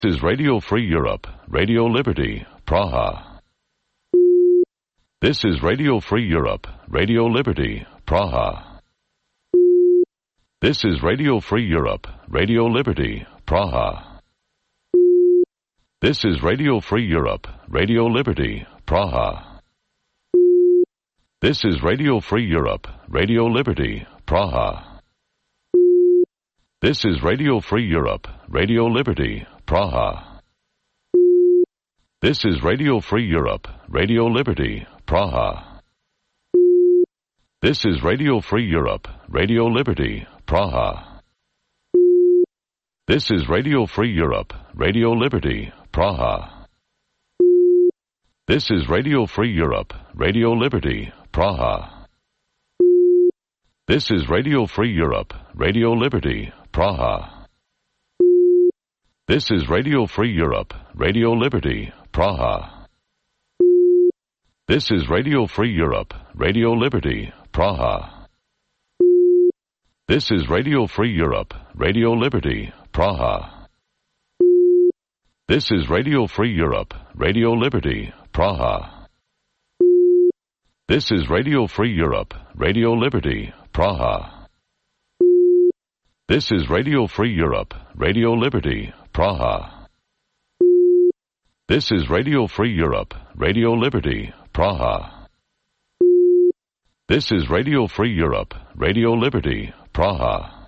is Radio Free Europe, Radio Liberty, Praha. This is Radio Free Europe, Radio Liberty, Praha. This is Radio Free Europe, Radio Liberty, Praha. This is Radio Free Europe, Radio Liberty, Praha. This is Radio Free Europe, Radio Liberty, Praha. This is Radio Free Europe, Radio Liberty, Praha. This is Radio Free Europe, Radio Liberty, Praha. This is Radio Free Europe, Radio Liberty, Praha. This is Radio Free Europe, Radio Liberty, Praha. This is Radio Free Europe, Radio Liberty, Praha. This is Radio Free Europe, Radio Liberty, Praha. This is Radio Free Europe, Radio Liberty, Praha. This is Radio Free Europe, Radio Liberty, Praha. This is Radio Free Europe, Radio Liberty, Praha. This is Radio Free Europe, Radio Liberty, Praha. This is Radio Free Europe, Radio Liberty, Praha. This is Radio Free Europe, Radio Liberty, Praha. This is Radio Free Europe, Radio Liberty, Praha. This is Radio Free Europe, Radio Liberty, Praha.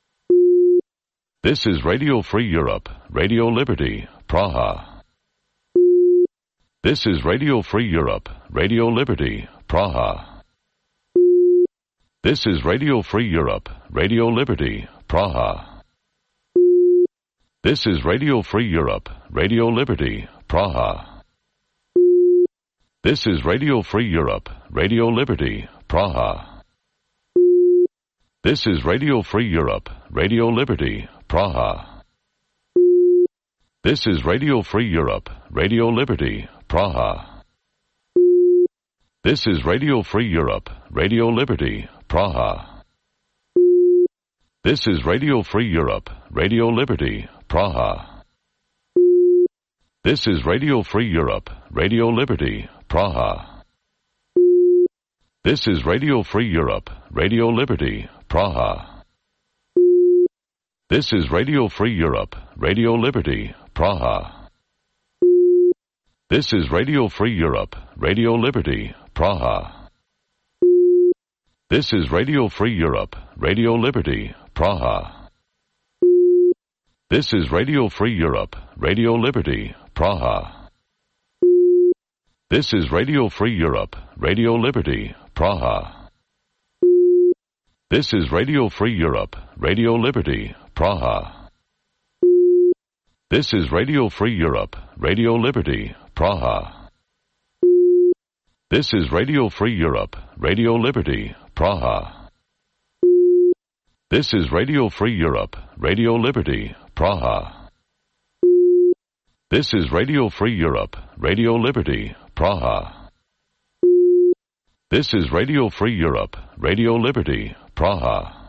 This is Radio Free Europe, Radio Liberty, Praha. This is Radio Free Europe, Radio Liberty, Praha. This is Radio Free Europe, Radio Liberty, Praha. This is Radio Free Europe, Radio Liberty, Praha. This is Radio Free Europe, Radio Liberty, Praha. This is Radio Free Europe, Radio Liberty, Praha. This is Radio Free Europe, Radio Liberty, Praha. This is Radio Free Europe, Radio Liberty, Praha. This is Radio Free Europe, Radio Liberty, Praha. This is Radio Free Europe, Radio Liberty, Praha. This is Radio Free Europe, Radio Liberty, Praha. This is Radio Free Europe, Radio Liberty, Praha. This is Radio Free Europe, Radio Liberty, Praha. This is Radio Free Europe, Radio Liberty, Praha. This is Radio Free Europe, Radio Liberty, Praha. This is Radio Free Europe, Radio Liberty, Praha. This is Radio Free Europe, Radio Liberty, Praha. This is Radio Free Europe, Radio Liberty, Praha. This is Radio Free Europe, Radio Liberty, Praha. This is Radio Free Europe, Radio Liberty, Praha. This is Radio Free Europe, Radio Liberty, Praha. This is Radio Free Europe, Radio Liberty, Praha.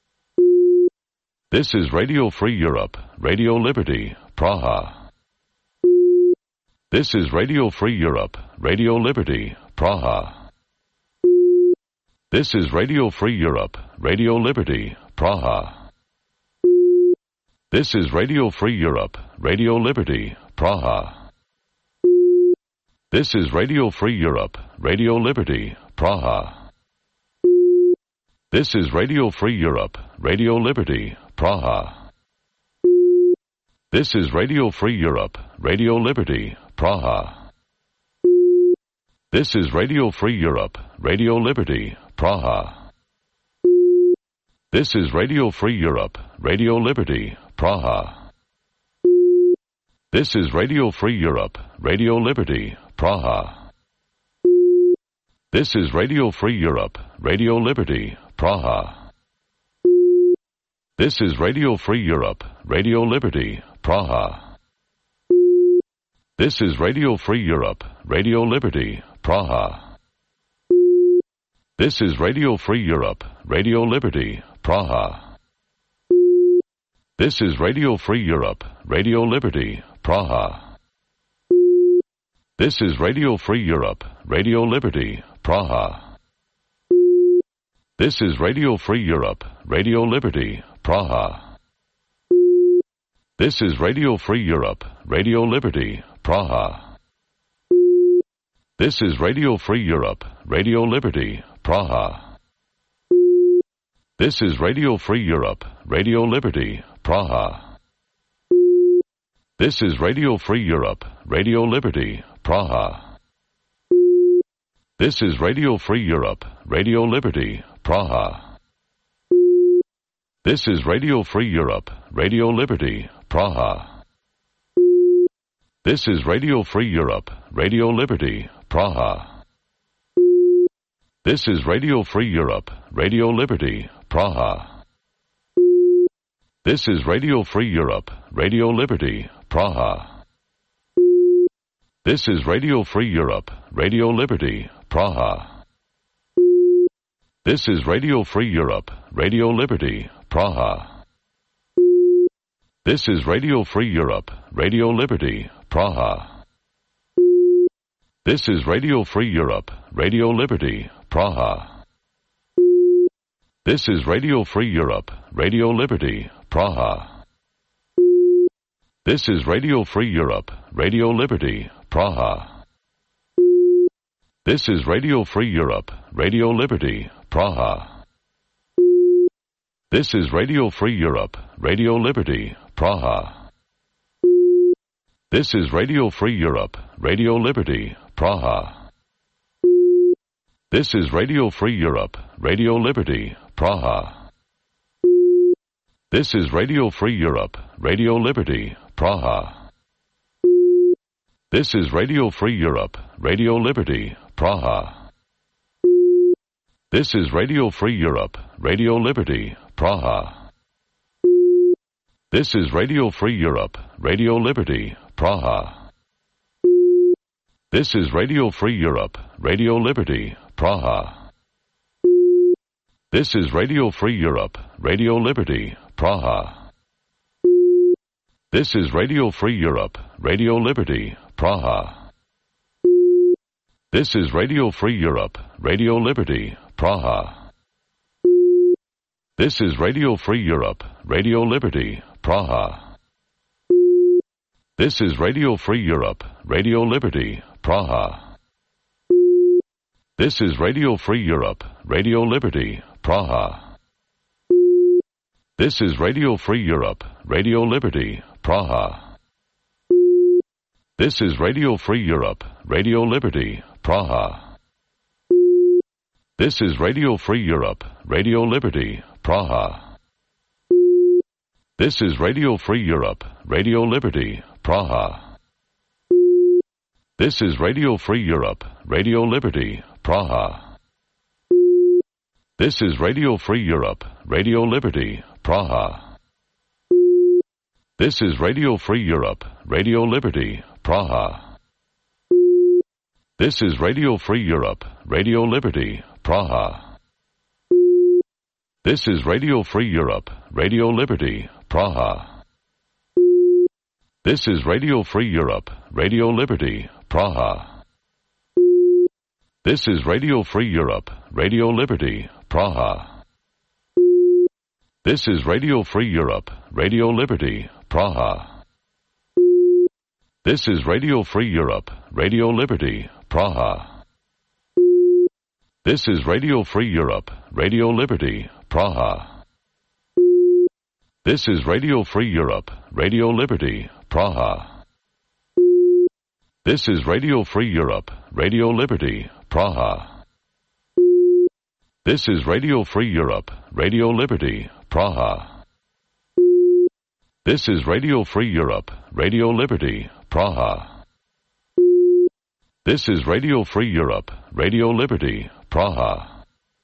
This is Radio Free Europe, Radio Liberty, Praha. This is Radio Free Europe, Radio Liberty, Praha. This is Radio Free Europe, Radio Liberty, Praha. This is Radio Free Europe, Radio Liberty, Praha. This is Radio Free Europe, Radio Liberty, Praha. This is Radio Free Europe, Radio Liberty, Praha. This is Radio Free Europe, Radio Liberty, Praha. This is Radio Free Europe, Radio Liberty, Praha. This is Radio Free Europe, Radio Liberty, Praha. This is Radio Free Europe, Radio Liberty, Praha. This is Radio Free Europe, Radio Liberty, Praha. This is Radio Free Europe, Radio Liberty, Praha. This is Radio Free Europe, Radio Liberty, Praha. This is Radio Free Europe, Radio Liberty, Praha. This is Radio Free Europe, Radio Liberty, Praha. This is Radio Free Europe, Radio Liberty, Praha. This is Radio Free Europe, Radio Liberty, Praha. This is Radio Free Europe, Radio Liberty, Praha. This is Radio Free Europe, Radio Liberty, Praha. This is Radio Free Europe, Radio Liberty, Praha. This is Radio Free Europe, Radio Liberty, Praha. This is Radio Free Europe, Radio Liberty, Praha. This is Radio Free Europe, Radio Liberty, Praha. This is Radio Free Europe, Radio Liberty, Praha. This is Radio Free Europe, Radio Liberty, Praha. This is Radio Free Europe, Radio Liberty, Praha. This is Radio Free Europe, Radio Liberty, Praha. This is Radio Free Europe, Radio Liberty, Praha. This is Radio Free Europe, Radio Liberty, Praha. This is Radio Free Europe, Radio Liberty, Praha. This is Radio Free Europe, Radio Liberty, Praha. This is Radio Free Europe, Radio Liberty, Praha. This is Radio Free Europe, Radio Liberty, Praha. This is Radio Free Europe, Radio Liberty, Praha. This is Radio Free Europe, Radio Liberty, Praha. This is Radio Free Europe, Radio Liberty, Praha. This is Radio Free Europe, Radio Liberty, Praha. This is Radio Free Europe, Radio Liberty, Praha. This is Radio Free Europe, Radio Liberty, Praha. This is Radio Free Europe, Radio Liberty, Praha. This is Radio Free Europe, Radio Liberty, Praha. This is Radio Free Europe, Radio Liberty, Praha. This is Radio Free Europe, Radio Liberty, Praha. This is Radio Free Europe, Radio Liberty, Praha. This is Radio Free Europe, Radio Liberty, Praha. This is Radio Free Europe, Radio Liberty, Praha. This is Radio Free Europe, Radio Liberty, Praha. This is Radio Free Europe, Radio Liberty, Praha. This is Radio Free Europe, Radio Liberty, Praha. This is Radio Free Europe, Radio Liberty, Praha. This is Radio Free Europe, Radio Liberty, Praha. This is Radio Free Europe, Radio Liberty, Praha. This is Radio Free Europe, Radio Liberty, Praha. This is Radio Free Europe, Radio Liberty, Praha. This is Radio Free Europe, Radio Liberty, Praha. This is Radio Free Europe, Radio Liberty, Praha. This is Radio Free Europe, Radio Liberty, Praha. This is Radio Free Europe, Radio Liberty, Praha. This is Radio Free Europe, Radio Liberty, Praha. This is Radio Free Europe, Radio Liberty, Praha. This is Radio Free Europe, Radio Liberty, Praha. This is Radio Free Europe, Radio Liberty, Praha. This is Radio Free Europe, Radio Liberty, Praha. This is Radio Free Europe, Radio Liberty, Praha. This is Radio Free Europe, Radio Liberty, Praha. This is Radio Free Europe, Radio Liberty, Praha.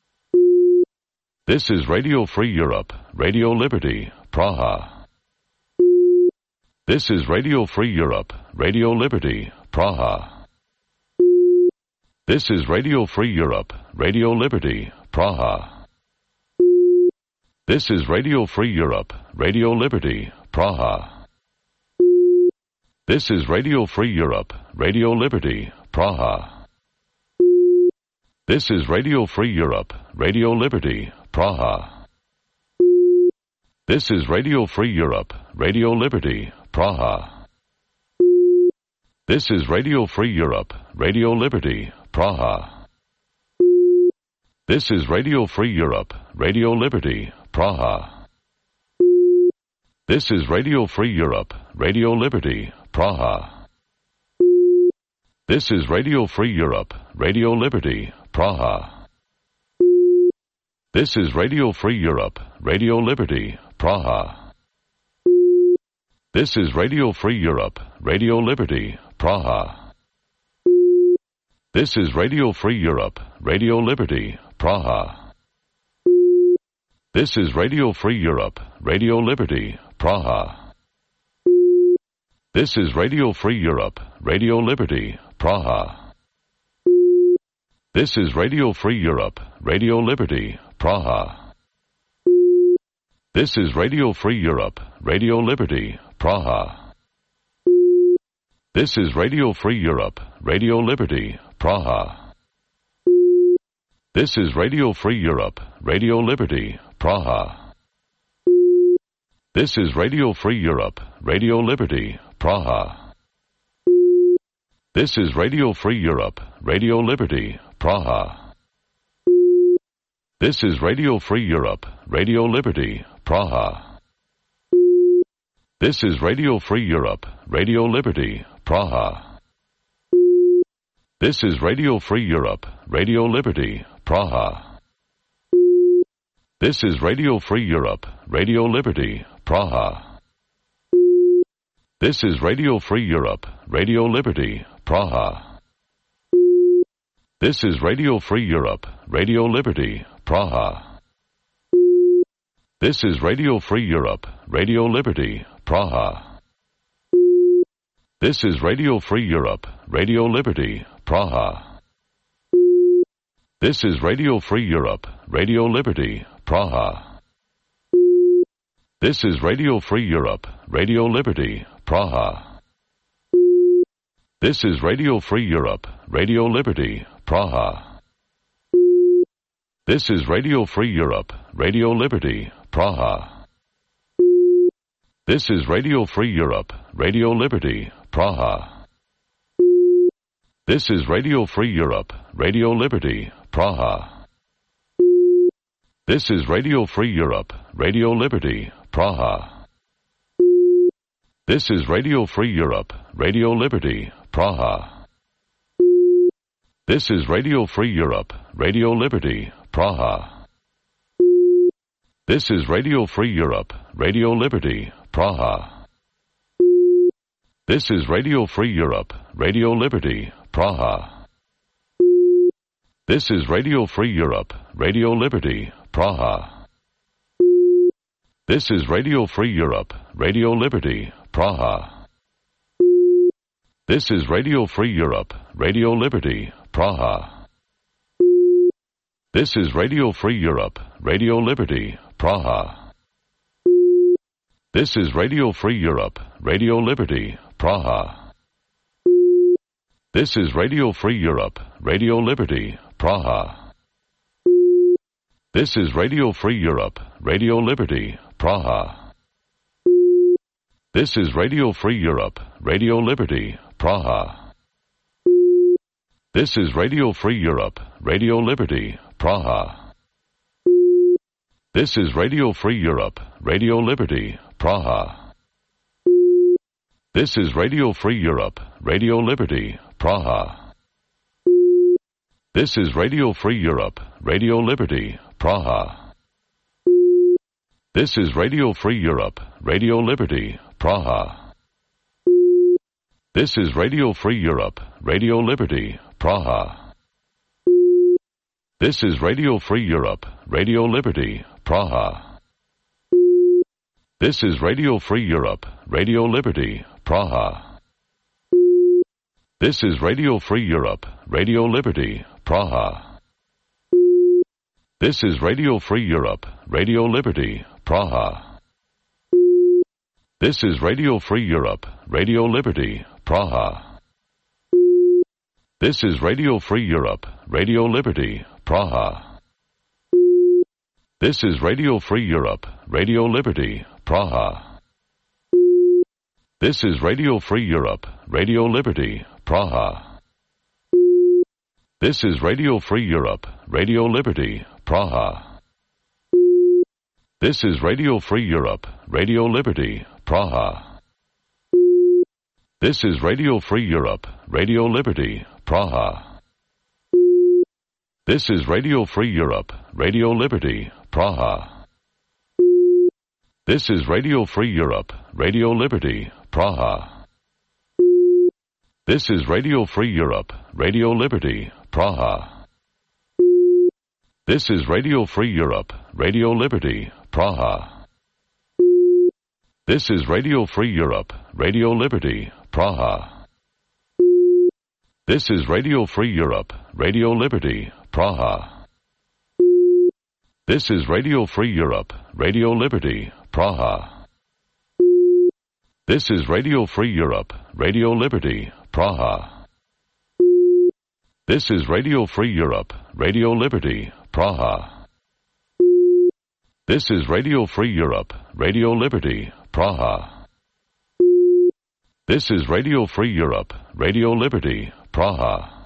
This is Radio Free Europe, Radio Liberty, Praha. This is Radio Free Europe, Radio Liberty, Praha. This is Radio Free Europe, Radio Liberty, Praha. This is Radio Free Europe, Radio Liberty, Praha. This is Radio Free Europe, Radio Liberty, Praha. This is Radio Free Europe, Radio Liberty, Praha. This is Radio Free Europe, Radio Liberty, Praha. This is Radio Free Europe, Radio Liberty, Praha. This is Radio Free Europe, Radio Liberty, Praha. This is Radio Free Europe, Radio Liberty, Praha. This is Radio Free Europe, Radio Liberty, Praha. This is Radio Free Europe, Radio Liberty, Praha. This is Radio Free Europe, Radio Liberty, Praha. This is Radio Free Europe, Radio Liberty, Praha. This is Radio Free Europe, Radio Liberty, Praha. This is Radio Free Europe, Radio Liberty, Praha. This is Radio Free Europe, Radio Liberty, Praha. This is Radio Free Europe, Radio Liberty, Praha. This is Radio Free Europe, Radio Liberty, Praha. This is Radio Free Europe, Radio Liberty, Praha. This is Radio Free Europe, Radio Liberty, Praha. This is Radio Free Europe, Radio Liberty, Praha. This is Radio Free Europe, Radio Liberty, Praha. This is Radio Free Europe, Radio Liberty, Praha. This is Radio Free Europe, Radio Liberty, Praha. This is Radio Free Europe, Radio Liberty, Praha. This is Radio Free Europe, Radio Liberty, Praha. This is Radio Free Europe, Radio Liberty, Praha. This is Radio Free Europe, Radio Liberty, Praha. This is Radio Free Europe, Radio Liberty, Praha. This is Radio Free Europe, Radio Liberty, Praha. This is Radio Free Europe, Radio Liberty, Praha. This is Radio Free Europe, Radio Liberty, Praha. This is Radio Free Europe, Radio Liberty, Praha. This is Radio Free Europe, Radio Liberty, Praha. This is Radio Free Europe, Radio Liberty, Praha. This is Radio Free Europe, Radio Liberty, Praha. This is Radio Free Europe, Radio Liberty, Praha. This is Radio Free Europe, Radio Liberty, Praha. This is Radio Free Europe, Radio Liberty, Praha. This is Radio Free Europe, Radio Liberty, Praha. This is Radio Free Europe, Radio Liberty, Praha. This is Radio Free Europe, Radio Liberty, Praha. This is Radio Free Europe, Radio Liberty, Praha. This is Radio Free Europe, Radio Liberty, Praha. This is Radio Free Europe, Radio Liberty, Praha. This is Radio Free Europe, Radio Liberty, Praha. This is Radio Free Europe, Radio Liberty, Praha. This is Radio Free Europe, Radio Liberty, Praha. This is Radio Free Europe, Radio Liberty, Praha. This is Radio Free Europe, Radio Liberty, Praha. This is Radio Free Europe, Radio Liberty, Praha. This is Radio Free Europe, Radio Liberty, Praha. This is Radio Free Europe, Radio Liberty, Praha. This is Radio Free Europe, Radio Liberty, Praha. This is Radio Free Europe, Radio Liberty, Praha. This is Radio Free Europe, Radio Liberty, Praha. This is Radio Free Europe, Radio Liberty, Praha. This is Radio Free Europe, Radio Liberty, Praha. This is Radio Free Europe, Radio Liberty, Praha. This is Radio Free Europe, Radio Liberty, Praha. This is Radio Free Europe, Radio Liberty, Praha. This is Radio Free Europe, Radio Liberty, Praha. This is Radio Free Europe, Radio Liberty, Praha. This is Radio Free Europe, Radio Liberty, Praha. This is Radio Free Europe, Radio Liberty, Praha. This is Radio Free Europe, Radio Liberty, Praha. This is Radio Free Europe, Radio Liberty, Praha. This is Radio Free Europe, Radio Liberty, Praha. This is Radio Free Europe, Radio Liberty, Praha. This is Radio Free Europe, Radio Liberty, Praha. This is Radio Free Europe, Radio Liberty, Praha. This is Radio Free Europe, Radio Liberty, Praha. This is Radio Free Europe, Radio Liberty, Praha. This is Radio Free Europe, Radio Liberty, Praha. This is Radio Free Europe, Radio Liberty, Praha. This is Radio Free Europe, Radio Liberty, Praha.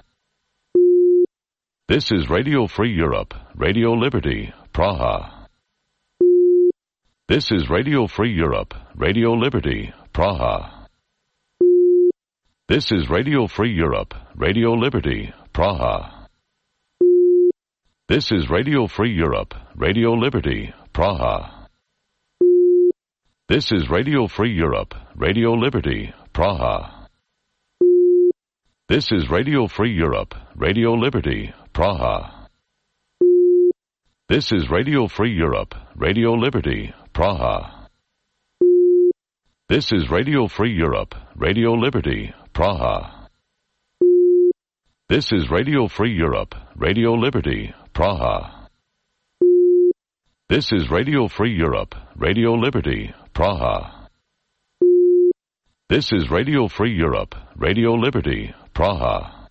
This is Radio Free Europe, Radio Liberty, Praha. This is Radio Free Europe, Radio Liberty, Praha. This is Radio Free Europe, Radio Liberty, Praha. This is Radio Free Europe, Radio Liberty, Praha. This is Radio Free Europe, Radio Liberty, Praha. This is Radio Free Europe, Radio Liberty, Praha. This is Radio Free Europe, Radio Liberty, Praha. This is Radio Free Europe, Radio Liberty, Praha. This is Radio Free Europe, Radio Liberty, Praha. This is Radio Free Europe, Radio Liberty, Praha. This is Radio Free Europe, Radio Liberty, Praha.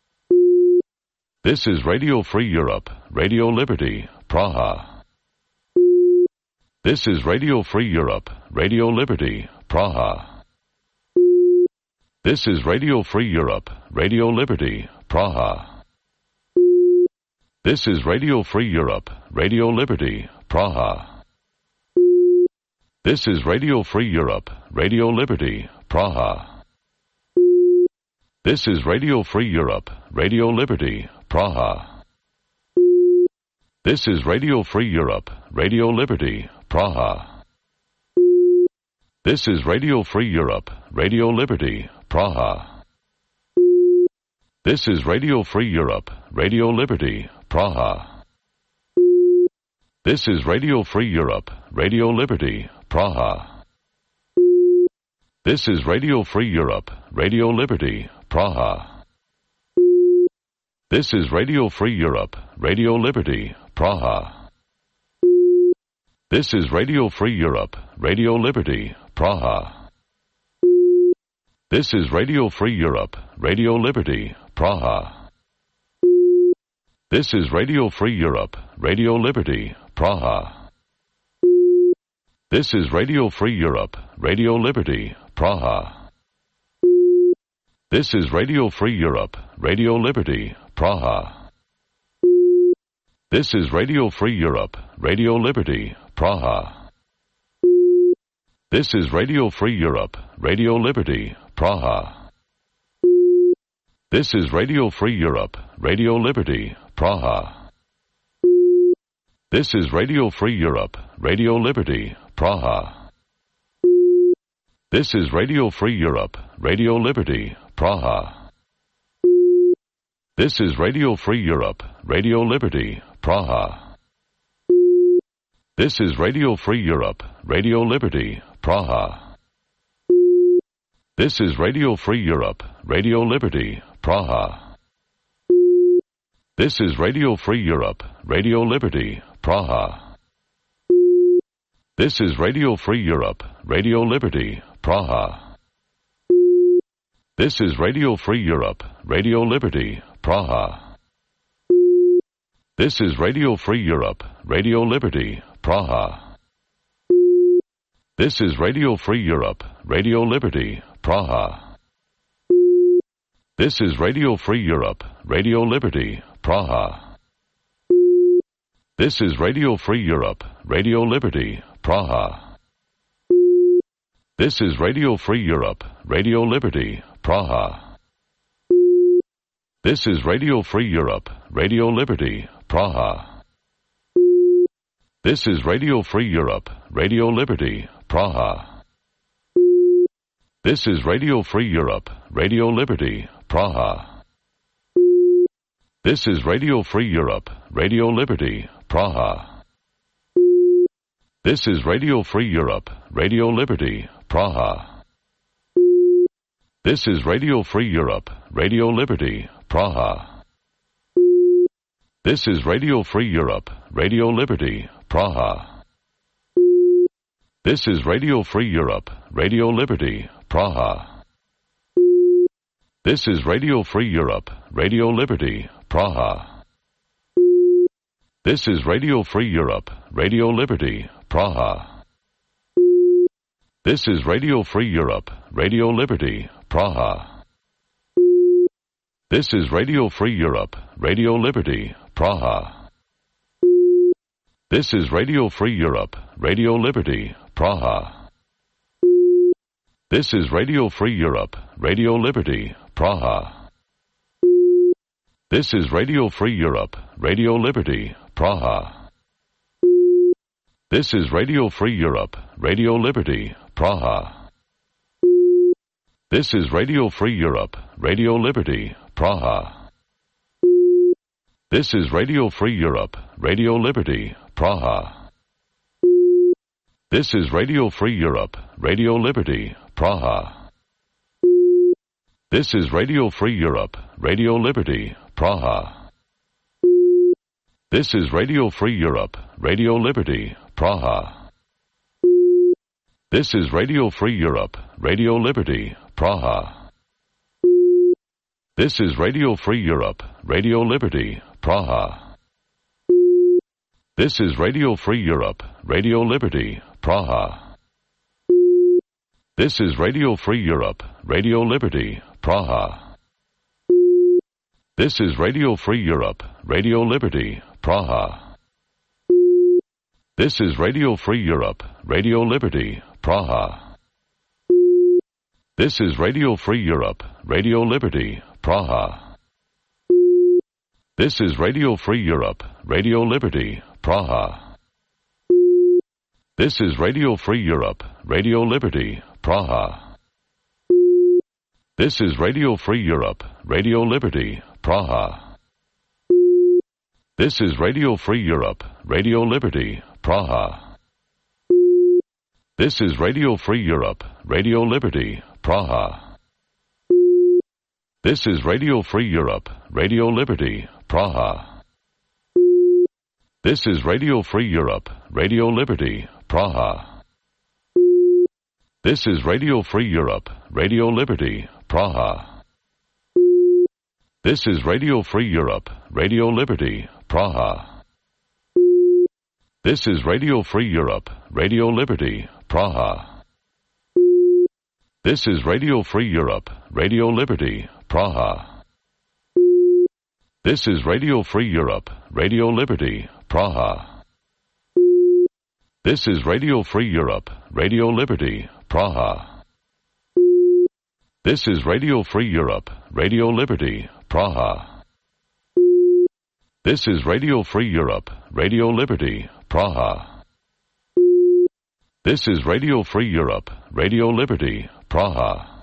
This is Radio Free Europe, Radio Liberty, Praha. This is Radio Free Europe, Radio Liberty, Praha. This is Radio Free Europe, Radio Liberty, Praha. This is Radio Free Europe, Radio Liberty, Praha. This is Radio Free Europe, Radio Liberty, Praha. This is Radio Free Europe, Radio Liberty, Praha. This is Radio Free Europe, Radio Liberty, Praha. This is Radio Free Europe, Radio Liberty, Praha. This is Radio Free Europe, Radio Liberty, Praha. This is Radio Free Europe, Radio Liberty, Praha. This is Radio Free Europe, Radio Liberty, Praha. This is Radio Free Europe, Radio Liberty, Praha. This is Radio Free Europe, Radio Liberty, Praha. This is Radio Free Europe, Radio Liberty, Praha. This is Radio Free Europe, Radio Liberty, Praha. This is Radio Free Europe, Radio Liberty, Praha. This is Radio Free Europe, Radio Liberty, Praha. This is Radio Free Europe, Radio Liberty, Praha. This is Radio Free Europe, Radio Liberty, Praha. This is Radio Free Europe, Radio Liberty, Praha. This is Radio Free Europe, Radio Liberty, Praha. This is Radio Free Europe, Radio Liberty, Praha. This is Radio Free Europe, Radio Liberty, Praha. This is Radio Free Europe, Radio Liberty, Praha. This is Radio Free Europe, Radio Liberty, Praha. This is Radio Free Europe, Radio Liberty, Praha. This is Radio Free Europe, Radio Liberty, Praha. This is Radio Free Europe, Radio Liberty, Praha. This is Radio Free Europe, Radio Liberty, Praha. This is Radio Free Europe, Radio Liberty, Praha. This is Radio Free Europe, Radio Liberty, Praha. This is Radio Free Europe, Radio Liberty, Praha. This is Radio Free Europe, Radio Liberty, Praha. This is Radio Free Europe, Radio Liberty, Praha. This is Radio Free Europe, Radio Liberty, Praha. This is Radio Free Europe, Radio Liberty, Praha. This is Radio Free Europe, Radio Liberty, Praha. This is Radio Free Europe, Radio Liberty, Praha. This is Radio Free Europe, Radio Liberty, Praha. This is Radio Free Europe, Radio Liberty, Praha. This is Radio Free Europe, Radio Liberty, Praha. This is Radio Free Europe, Radio Liberty, Praha. This is Radio Free Europe, Radio Liberty, Praha. This is Radio Free Europe, Radio Liberty, Praha. This is Radio Free Europe, Radio Liberty, Praha. This is Radio Free Europe, Radio Liberty, Praha. This is Radio Free Europe, Radio Liberty, Praha. This is Radio Free Europe, Radio Liberty, Praha. This is Radio Free Europe, Radio Liberty, Praha. This is Radio Free Europe, Radio Liberty, Praha. This is Radio Free Europe, Radio Liberty, Praha. This is Radio Free Europe, Radio Liberty, Praha. This is Radio Free Europe, Radio Liberty, Praha. This is Radio Free Europe, Radio Liberty, Praha. This is Radio Free Europe, Radio Liberty, Praha. This is Radio Free Europe, Radio Liberty, Praha. This is Radio Free Europe, Radio Liberty, Praha. This is Radio Free Europe, Radio Liberty, Praha. This is Radio Free Europe, Radio Liberty, Praha. This is Radio Free Europe, Radio Liberty, Praha. This is Radio Free Europe, Radio Liberty, Praha. This is Radio Free Europe, Radio Liberty, Praha. This is Radio Free Europe, Radio Liberty, Praha. This is Radio Free Europe, Radio Liberty, Praha. This is Radio Free Europe, Radio Liberty, Praha. This is Radio Free Europe, Radio Liberty, Praha. This is Radio Free Europe, Radio Liberty, Praha. This is Radio Free Europe, Radio Liberty, Praha. This is Radio Free Europe, Radio Liberty, Praha. This is Radio Free Europe, Radio Liberty, Praha. This is Radio Free Europe, Radio Liberty, Praha. This is Radio Free Europe, Radio Liberty, Praha. This is Radio Free Europe, Radio Liberty, Praha. This is Radio Free Europe, Radio Liberty, Praha. This is Radio Free Europe, Radio Liberty, Praha. This is Radio Free Europe, Radio Liberty, Praha. This is Radio Free Europe, Radio Liberty, Praha.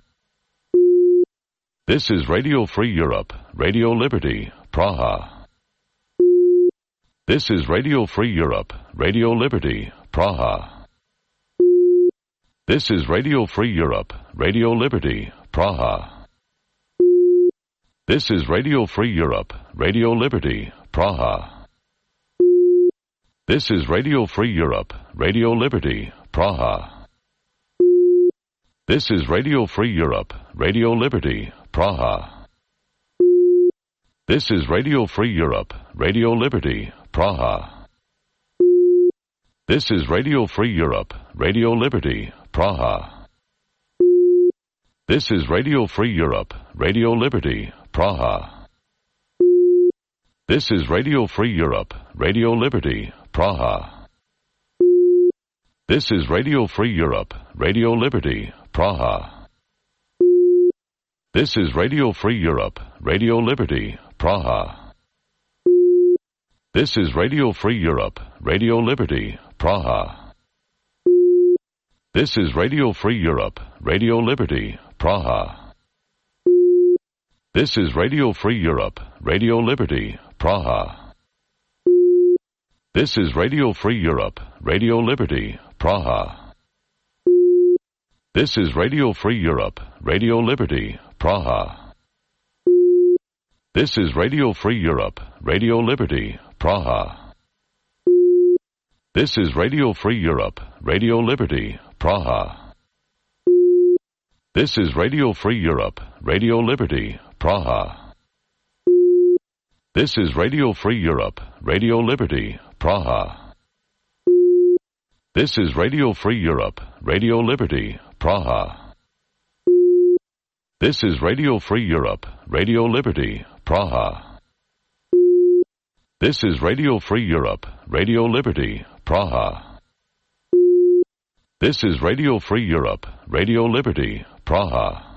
This is Radio Free Europe, Radio Liberty, Praha. This is Radio Free Europe, Radio Liberty, Praha. This is Radio Free Europe, Radio Liberty, Praha. This is Radio Free Europe, Radio Liberty, Praha. This is Radio Free Europe, Radio Liberty, Praha. This is Radio Free Europe, Radio Liberty, Praha. This is Radio Free Europe, Radio Liberty, Praha. This is Radio Free Europe, Radio Liberty, Praha. This is Radio Free Europe, Radio Liberty, Praha. This is Radio Free Europe, Radio Liberty, Praha. This is Radio Free Europe, Radio Liberty, Praha. This is Radio Free Europe, Radio Liberty, Praha. This is Radio Free Europe, Radio Liberty, Praha. This is Radio Free Europe, Radio Liberty, Praha. This is Radio Free Europe, Radio Liberty, Praha. This is Radio Free Europe, Radio Liberty, Praha. This is Radio Free Europe, Radio Liberty, Praha. This is Radio Free Europe, Radio Liberty, Praha. This is Radio Free Europe, Radio Liberty, Praha. This is Radio Free Europe, Radio Liberty, Praha. This is Radio Free Europe, Radio Liberty, Praha. This is Radio Free Europe, Radio Liberty, Praha. This is Radio Free Europe, Radio Liberty, Praha. This is Radio Free Europe, Radio Liberty, Praha. This is Radio Free Europe, Radio Liberty, Praha.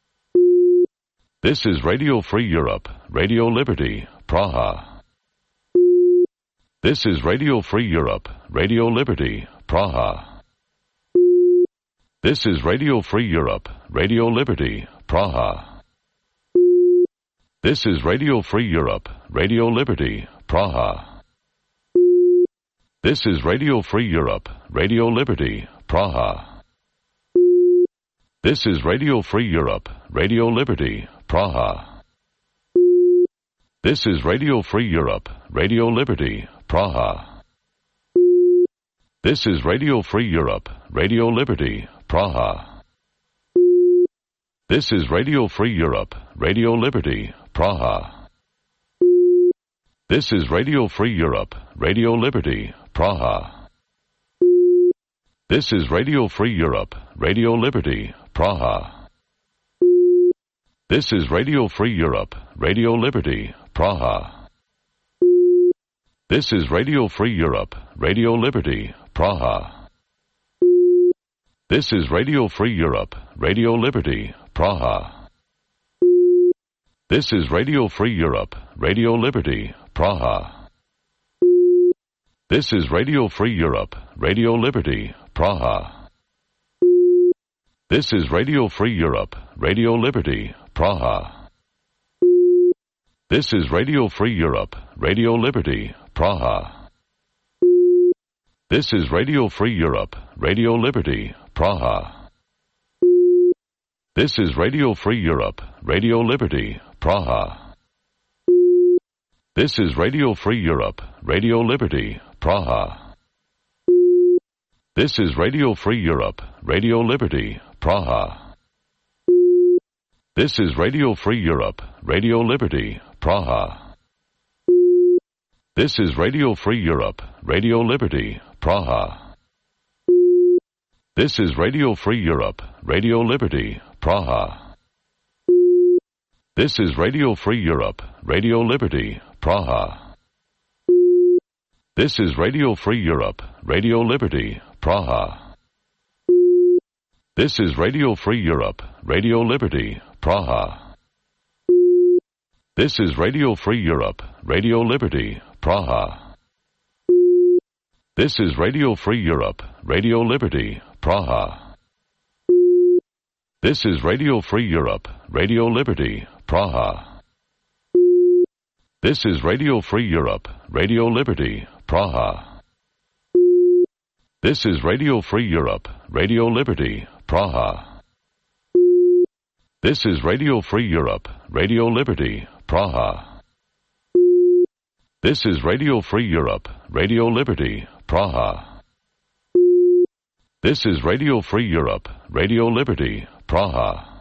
This is Radio Free Europe, Radio Liberty, Praha. This is Radio Free Europe, Radio Liberty, Praha. This is Radio Free Europe, Radio Liberty, Praha. This is Radio Free Europe, Radio Liberty, Praha. This is Radio Free Europe, Radio Liberty, Praha. This is Radio Free Europe, Radio Liberty, Praha. This is Radio Free Europe, Radio Liberty, Praha. This is Radio Free Europe, Radio Liberty, Praha. This is Radio Free Europe, Radio Liberty, Praha. This is Radio Free Europe, Radio Liberty, Praha. This is Radio Free Europe, Radio Liberty, Praha. This is Radio Free Europe, Radio Liberty, Praha. This is Radio Free Europe, Radio Liberty, Praha. This is Radio Free Europe, Radio Liberty, Praha. This is Radio Free Europe, Radio Liberty, Praha. This is Radio Free Europe, Radio Liberty, Praha. This is Radio Free Europe, Radio Liberty, Praha. This is Radio Free Europe, Radio Liberty, Praha. This is Radio Free Europe, Radio Liberty, Praha. This is Radio Free Europe, Radio Liberty, Praha. This is Radio Free Europe, Radio Liberty, Praha. This is Radio Free Europe, Radio Liberty, Praha. This is Radio Free Europe, Radio Liberty, Praha. This is Radio Free Europe, Radio Liberty, Praha. This is Radio Free Europe, Radio Liberty, Praha. This is Radio Free Europe, Radio Liberty, Praha. This is Radio Free Europe, Radio Liberty, Praha. This is Radio Free Europe, Radio Liberty, Praha. This is Radio Free Europe, Radio Liberty, Praha. This is Radio Free Europe, Radio Liberty, Praha. This is Radio Free Europe, Radio Liberty, Praha. This is Radio Free Europe, Radio Liberty, Praha. This is Radio Free Europe, Radio Liberty, Praha. This is Radio Free Europe, Radio Liberty, Praha. This is Radio Free Europe, Radio Liberty, Praha. This is Radio Free Europe, Radio Liberty, Praha.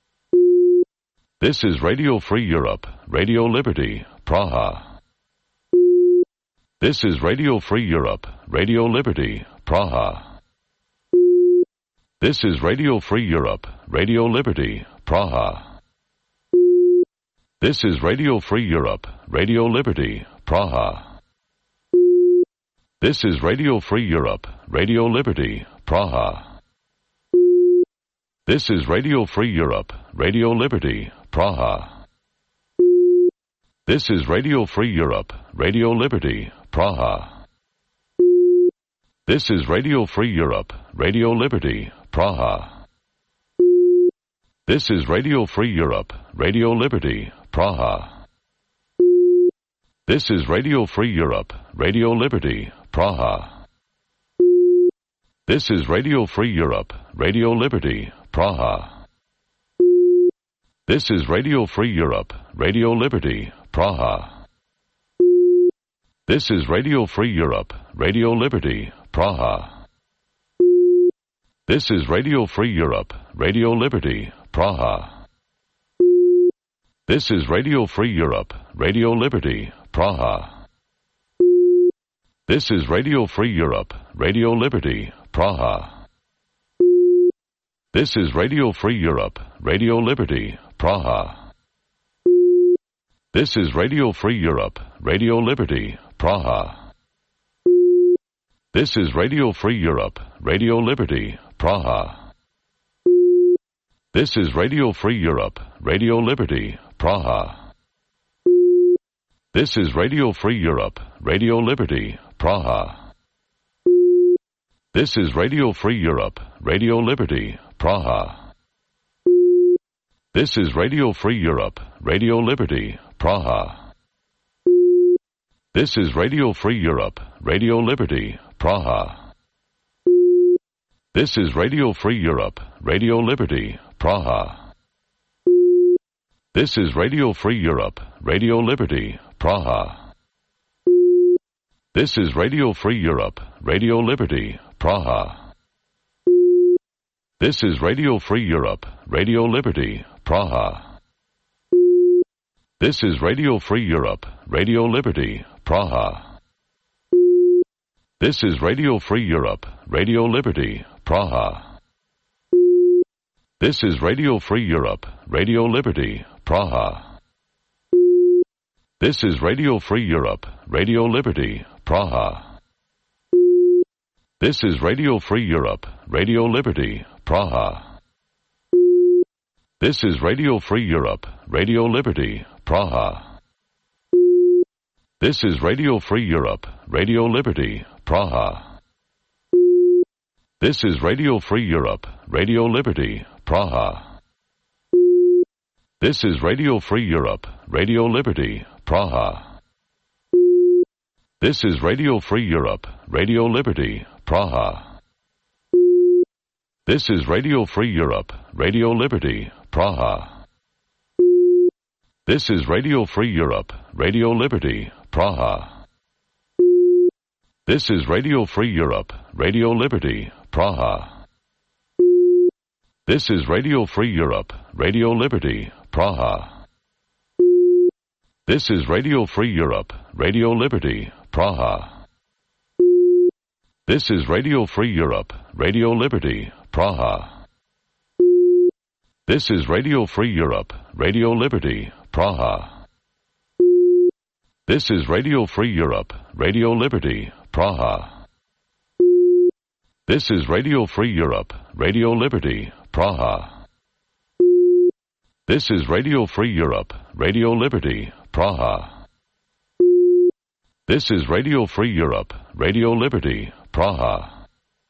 This is Radio Free Europe, Radio Liberty, Praha. This is Radio Free Europe, Radio Liberty, Praha. This is Radio Free Europe, Radio Liberty, Praha. This is Radio Free Europe, Radio Liberty, Praha. This is Radio Free Europe, Radio Liberty, Praha. This is Radio Free Europe, Radio Liberty, Praha. This is Radio Free Europe, Radio Liberty, Praha. This is Radio Free Europe, Radio Liberty, Praha. This is Radio Free Europe, Radio Liberty, Praha. This is Radio Free Europe, Radio Liberty, Praha. This is Radio Free Europe, Radio Liberty, Praha. This is Radio Free Europe, Radio Liberty, Praha. This is Radio Free Europe, Radio Liberty, Praha. This is Radio Free Europe, Radio Liberty, Praha. This is Radio Free Europe, Radio Liberty, Praha. This is Radio Free Europe, Radio Liberty, Praha. This is Radio Free Europe, Radio Liberty, Praha. This is Radio Free Europe, Radio Liberty, Praha. This is Radio Free Europe, Radio Liberty, Praha. This is Radio Free Europe, Radio Liberty, Praha. This is Radio Free Europe, Radio Liberty, Praha. This is Radio Free Europe, Radio Liberty, Praha. This is Radio Free Europe, Radio Liberty, Praha. This is Radio Free Europe, Radio Liberty, Praha. This is Radio Free Europe, Radio Liberty, Praha. This is Radio Free Europe, Radio Liberty, Praha. This is Radio Free Europe, Radio Liberty, Praha. This is Radio Free Europe, Radio Liberty, Praha. This is Radio Free Europe, Radio Liberty, Praha. This is Radio Free Europe, Radio Liberty, Praha. This is Radio Free Europe, Radio Liberty, Praha. This is Radio Free Europe, Radio Liberty, Praha. This is Radio Free Europe, Radio Liberty, Praha. This is Radio Free Europe, Radio Liberty, Praha. This is Radio Free Europe, Radio Liberty, Praha. This is Radio Free Europe, Radio Liberty, Praha. This is Radio Free Europe, Radio Liberty, Praha. This is Radio Free Europe, Radio Liberty, Praha. This is Radio Free Europe, Radio Liberty, Praha. This is Radio Free Europe, Radio Liberty, Praha. This is Radio Free Europe, Radio Liberty, Praha. This is Radio Free Europe, Radio Liberty, Praha. This is Radio Free Europe, Radio Liberty, Praha. This is Radio Free Europe, Radio Liberty, Praha. This is Radio Free Europe, Radio Liberty, Praha. This is Radio Free Europe, Radio Liberty, Praha. This is Radio Free Europe, Radio Liberty, Praha. This is Radio Free Europe, Radio Liberty, Praha. This is Radio Free Europe, Radio Liberty, Praha.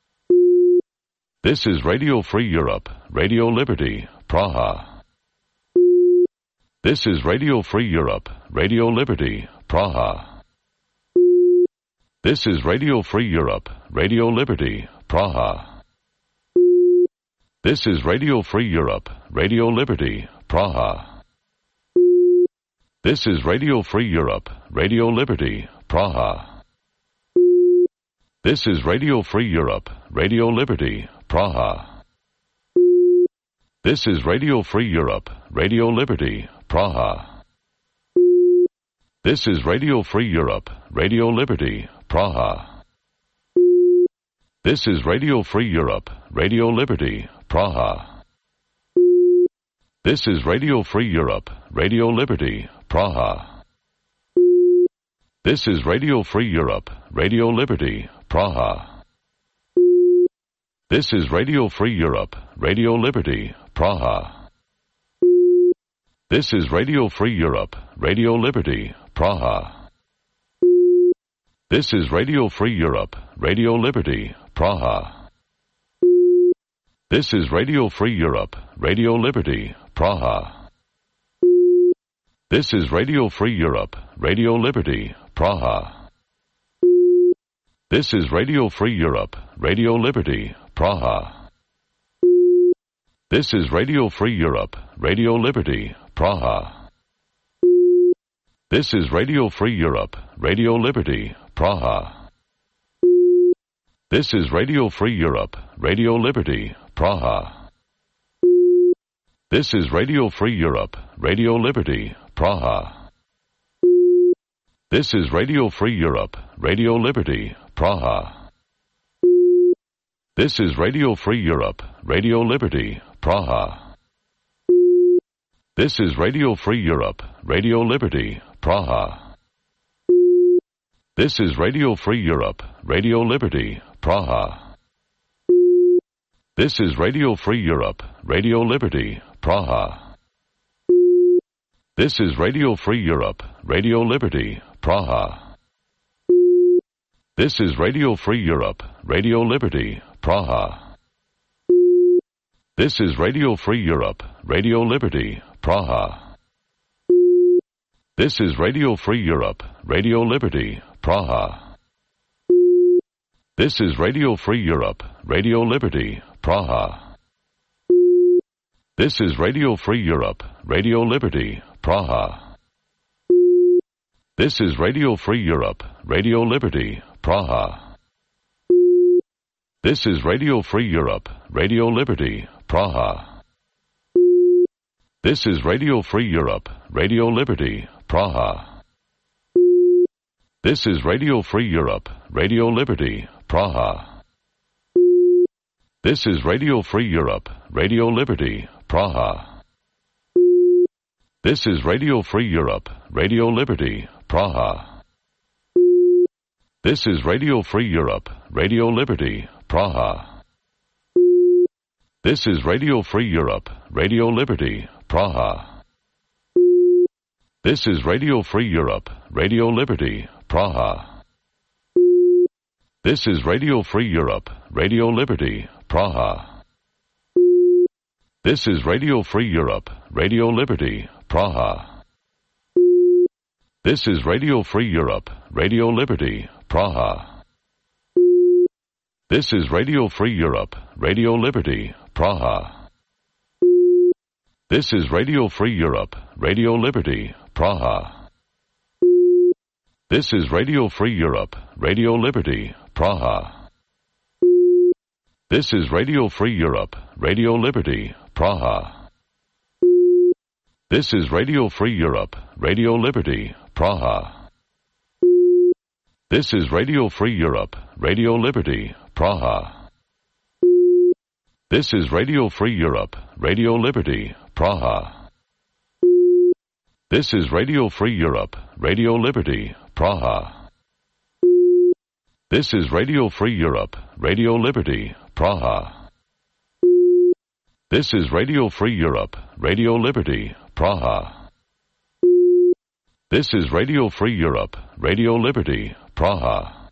This is Radio Free Europe, Radio Liberty, Praha. This is Radio Free Europe, Radio Liberty, Praha. This is Radio Free Europe, Radio Liberty, Praha. This is Radio Free Europe, Radio Liberty, Praha. This is Radio Free Europe, Radio Liberty, Praha. This is Radio Free Europe, Radio Liberty, Praha. This is Radio Free Europe, Radio Liberty, Praha. This is Radio Free Europe, Radio Liberty, Praha. This is Radio Free Europe, Radio Liberty, Praha. This is Radio Free Europe, Radio Liberty, Praha. This is Radio Free Europe, Radio Liberty, Praha. This is Radio Free Europe, Radio Liberty, Praha. This is Radio Free Europe, Radio Liberty, Praha. This is Radio Free Europe, Radio Liberty, Praha. This is Radio Free Europe, Radio Liberty, Praha. This is Radio Free Europe, Radio Liberty, Praha. This is Radio Free Europe, Radio Liberty, Praha. This is Radio Free Europe, Radio Liberty, Praha. This is Radio Free Europe, Radio Liberty, Praha. This is Radio Free Europe, Radio Liberty, Praha. This is Radio Free Europe, Radio Liberty, Praha. This is Radio Free Europe, Radio Liberty, Praha. This is Radio Free Europe, Radio Liberty, Praha. This is Radio Free Europe, Radio Liberty, Praha. This is Radio Free Europe, Radio Liberty, Praha. This is Radio Free Europe, Radio Liberty, Praha. This is Radio Free Europe, Radio Liberty, Praha. This is Radio Free Europe, Radio Liberty, Praha. This is Radio Free Europe, Radio Liberty, Praha. This is Radio Free Europe, Radio Liberty, Praha. This is Radio Free Europe, Radio Liberty, Praha. This is Radio Free Europe, Radio Liberty, Praha. This is Radio Free Europe, Radio Liberty, Praha. This is Radio Free Europe, Radio Liberty, Praha. This is Radio Free Europe, Radio Liberty, Praha. This is Radio Free Europe, Radio Liberty, Praha. This is Radio Free Europe, Radio Liberty, Praha. This is Radio Free Europe, Radio Liberty, Praha. This is Radio Free Europe, Radio Liberty, Praha. This is Radio Free Europe, Radio Liberty, Praha. This is Radio Free Europe, Radio Liberty, Praha. This is Radio Free Europe, Radio Liberty, Praha. This is Radio Free Europe, Radio Liberty, Praha. This is Radio Free Europe, Radio Liberty, Praha. This is Radio Free Europe, Radio Liberty, Praha. This is Radio Free Europe, Radio Liberty, Praha. This is Radio Free Europe, Radio Liberty, Praha. This is Radio Free Europe, Radio Liberty, Praha. This is Radio Free Europe, Radio Liberty, Praha. This is Radio Free Europe, Radio Liberty, Praha. This is Radio Free Europe, Radio Liberty, Praha. This is Radio Free Europe, Radio Liberty, Praha. This is Radio Free Europe, Radio Liberty, Praha. This is Radio Free Europe, Radio Liberty, Praha. This is Radio Free Europe, Radio Liberty, Praha.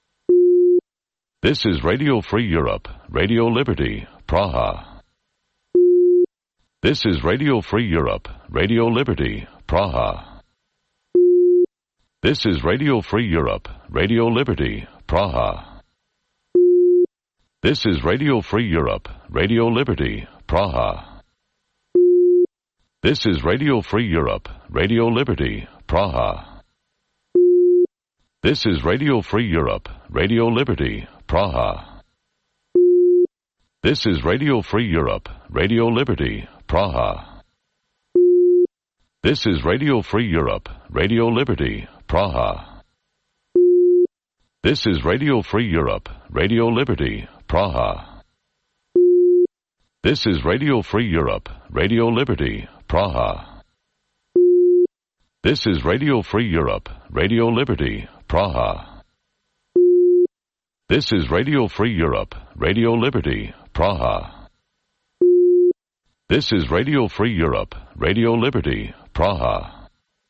This is Radio Free Europe, Radio Liberty, Praha. This is Radio Free Europe, Radio Liberty, Praha. This is Radio Free Europe, Radio Liberty, Praha. This is Radio Free Europe, Radio Liberty, Praha. This is Radio Free Europe, Radio Liberty, Praha. This is Radio Free Europe, Radio Liberty, Praha. This is Radio Free Europe, Radio Liberty, Praha. This is Radio Free Europe, Radio Liberty, Praha. This is Radio Free Europe, Radio Liberty, Praha. This is Radio Free Europe, Radio Liberty, Praha. This is Radio Free Europe, Radio Liberty, Praha. This is Radio Free Europe, Radio Liberty, Praha. This is Radio Free Europe, Radio Liberty, Praha.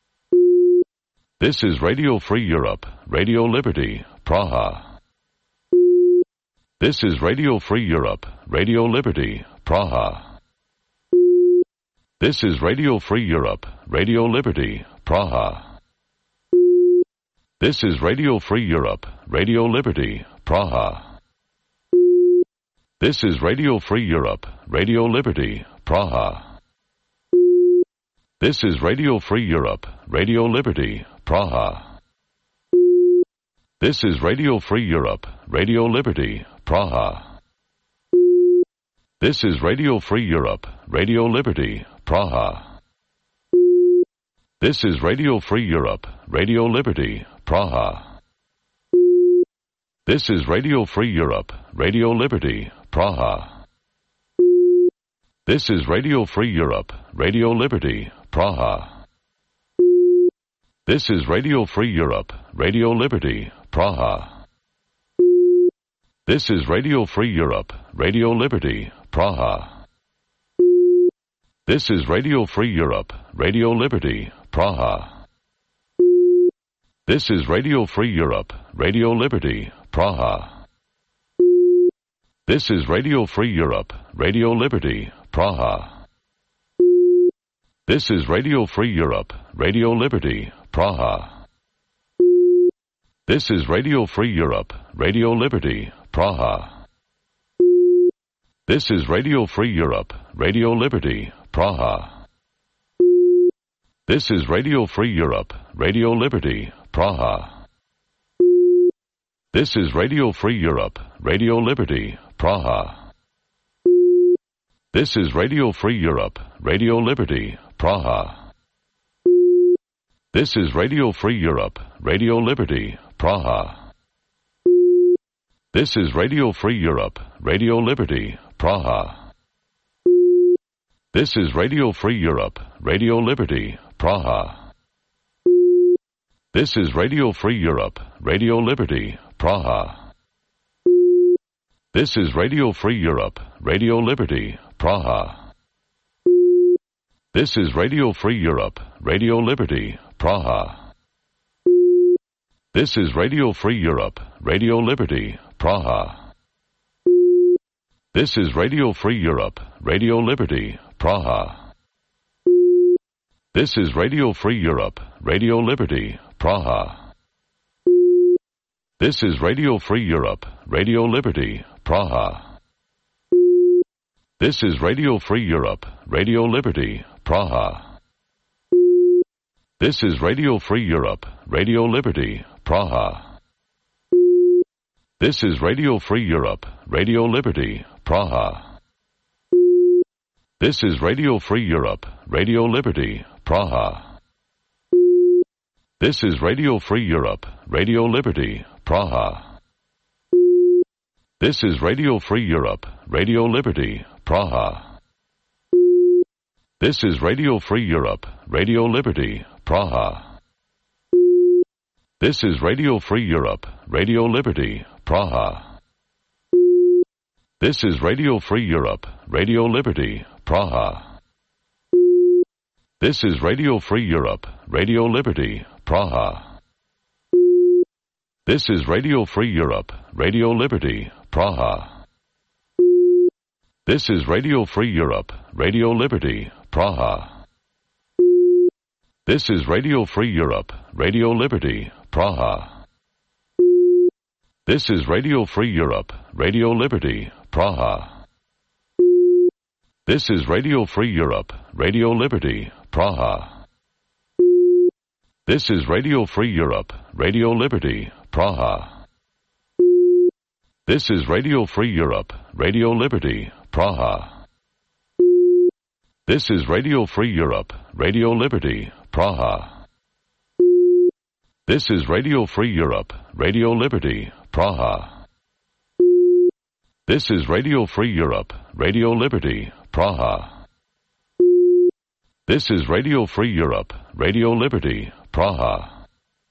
This is Radio Free Europe, Radio Liberty, Praha. This is Radio Free Europe, Radio Liberty, Praha. This is Radio Free Europe, Radio Liberty, Praha. This is Radio Free Europe, Radio Liberty, Praha. This is Radio Free Europe, Radio Liberty, Praha. This is Radio Free Europe, Radio Liberty, Praha. This is Radio Free Europe, Radio Liberty, Praha. This is Radio Free Europe, Radio Liberty, Praha. This is Radio Free Europe, Radio Liberty, Praha. This is Radio Free Europe, Radio Liberty, Praha. This is Radio Free Europe, Radio Liberty, Praha. This is Radio Free Europe, Radio Liberty, Praha. This is Radio Free Europe, Radio Liberty, Praha. This is Radio Free Europe, Radio Liberty, Praha. This is Radio Free Europe, Radio Liberty, Praha. This is Radio Free Europe, Radio Liberty, Praha. This is Radio Free Europe, Radio Liberty, Praha. This is Radio Free Europe, Radio Liberty, Praha. This is Radio Free Europe, Radio Liberty, Praha. This is Radio Free Europe, Radio Liberty, Praha. This is Radio Free Europe, Radio Liberty, Praha. This is Radio Free Europe, Radio Liberty, Praha. This is Radio Free Europe, Radio Liberty, Praha. This is Radio Free Europe, Radio Liberty, Praha. This is Radio Free Europe, Radio Liberty, Praha. This is Radio Free Europe, Radio Liberty, Praha. This is Radio Free Europe, Radio Liberty, Praha. This is Radio Free Europe, Radio Liberty, Praha. This is Radio Free Europe, Radio Liberty, Praha. This is Radio Free Europe, Radio Liberty, Praha. This is Radio Free Europe, Radio Liberty, Praha. This is Radio Free Europe, Radio Liberty, Praha. This is Radio Free Europe, Radio Liberty, Praha. This is Radio Free Europe, Radio Liberty, Praha. This is Radio Free Europe, Radio Liberty, Praha. This is Radio Free Europe, Radio Liberty, Praha. This is Radio Free Europe, Radio Liberty, Praha. This is Radio Free Europe, Radio Liberty, Praha. This is Radio Free Europe, Radio Liberty, Praha. This is Radio Free Europe, Radio Liberty, Praha. This is Radio Free Europe, Radio Liberty, Praha. This is Radio Free Europe, Radio Liberty, Praha. This is Radio Free Europe, Radio Liberty, Praha. This is Radio Free Europe, Radio Liberty, Praha. This is Radio Free Europe, Radio Liberty, Praha. This is Radio Free Europe, Radio Liberty, Praha. This is Radio Free Europe, Radio Liberty, Praha. This is Radio Free Europe, Radio Liberty, Praha. This is Radio Free Europe, Radio Liberty, Praha. This is Radio Free Europe, Radio Liberty, Praha. This is Radio Free Europe, Radio Liberty, Praha. This is Radio Free Europe, Radio Liberty, Praha. This is Radio Free Europe, Radio Liberty, Praha.